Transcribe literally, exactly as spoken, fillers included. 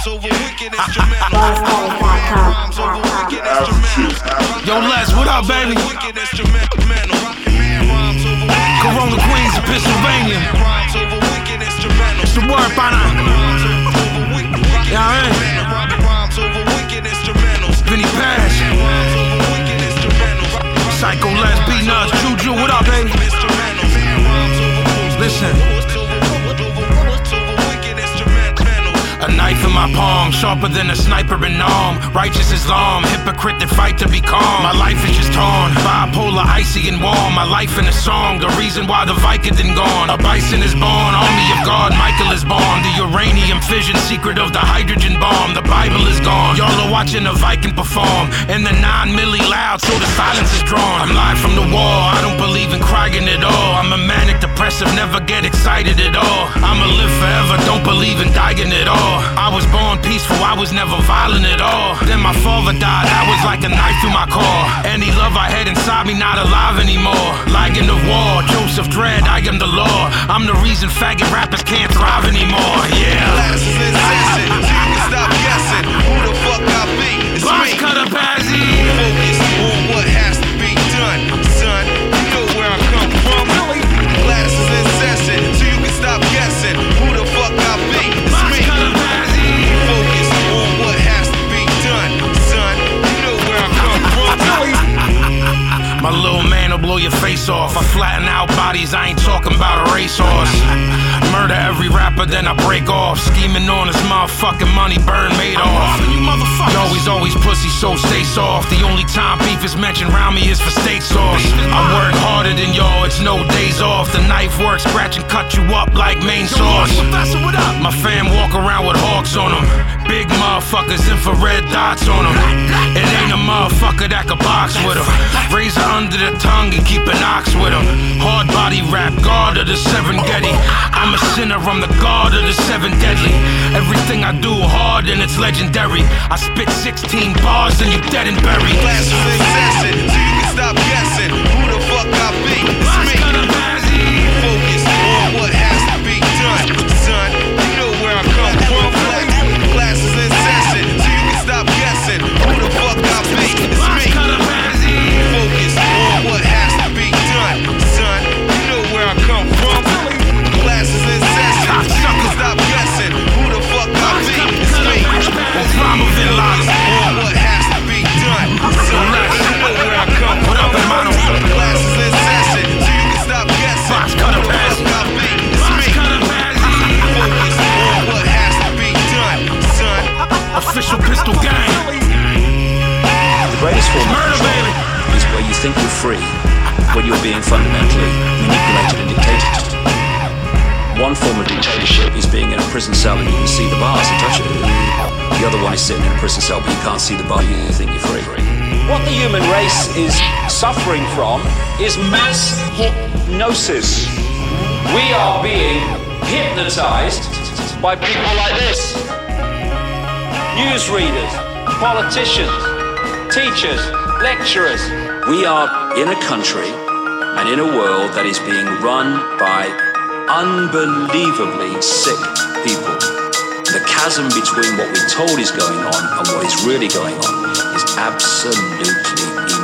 Yo, Les, what up, baby? Corona, Queens, and Pennsylvania. It's the word, partner. Yeah, I Vinny Paz. Psycho Les, B-Nuts, Juju, what up, baby? Listen. A knife in my palm, sharper than a sniper in arm. Righteous Islam, hypocrite that fight to be calm. My life is just torn, bipolar, icy and warm. My life in a song, the reason why the Vicodin gone. A bison is born, army of God, Michael is born. The uranium fission, secret of the hydrogen bomb. The Bible is gone, y'all are watching a Viking perform. And the nine milli loud, so the silence is drawn. I'm live from the wall, I don't believe in crying at all. I'm a manic depressive, never get excited at all. I'ma live forever, don't believe in dying at all. I was born peaceful, I was never violent at all. Then my father died, that was like a knife through my core. Any love I had inside me, not alive anymore. Lion of war, Joseph Dredd, I am the law. I'm the reason faggot rappers can't thrive anymore, yeah. Glasses incessant, so you can stop guessing who the fuck I be, it's Box me. Cutter Bazzy. Focus on what has to be done, son. You know where I come from. Glasses incessant, so you can stop guessing who the fuck I be, it's me. Focus on what has to be done, son. You know where I come from. My little man will blow your face off. I flatten out bodies, I ain't talking about a racehorse. Murder every rapper, then I break off. Scheming on this motherfucking money, burn made off. You motherfuckers. Always, always pussy, so stay soft. The only time beef is mentioned around me is for steak sauce. I work harder than y'all, it's no days off. The knife works, scratch and cut you up like main sauce. My fam walk around with hawks on them. Big motherfuckers, infrared dots on them. It ain't a motherfucker that could box with them. Razor under the tongue and keep an ox with them. Hard body rap, guard of the Serengeti. I'm a sinner, I'm the god of the seven deadly. Everything I do hard and it's legendary. I spit sixteen bars and you dead and buried. Glasses incessant, so you can stop guessing who the fuck I be, it's me. Focus on what has to be done, son. You know where I come from. Glasses incessant, so you can stop guessing who the fuck I be, it's me. Focus on what has to be done, son. You know where I come from. Glasses incessant, so you can stop guessing who the fuck I be, it's me. Osama bin Laden. Focus on what has to be done, son. You know where I come from. What up, hermano? Glasses incessant, so you can stop guessing Box who Cutter the fuck Bazzy. I be, it's me. Focus on what has to be done, son. Official pistol gang. The greatest form of Murder, control baby. is where you think you're free, when you're being fundamentally manipulated and dictated. One form of dictatorship is being in a prison cell and you can see the bars and touch it. The other one is sitting in a prison cell but you can't see the bar, you think you're free. What the human race is suffering from is mass hypnosis. We are being hypnotized by people like this. Newsreaders, politicians, teachers, lecturers. We are in a country and in a world that is being run by unbelievably sick people. The chasm between what we're told is going on and what is really going on is absolutely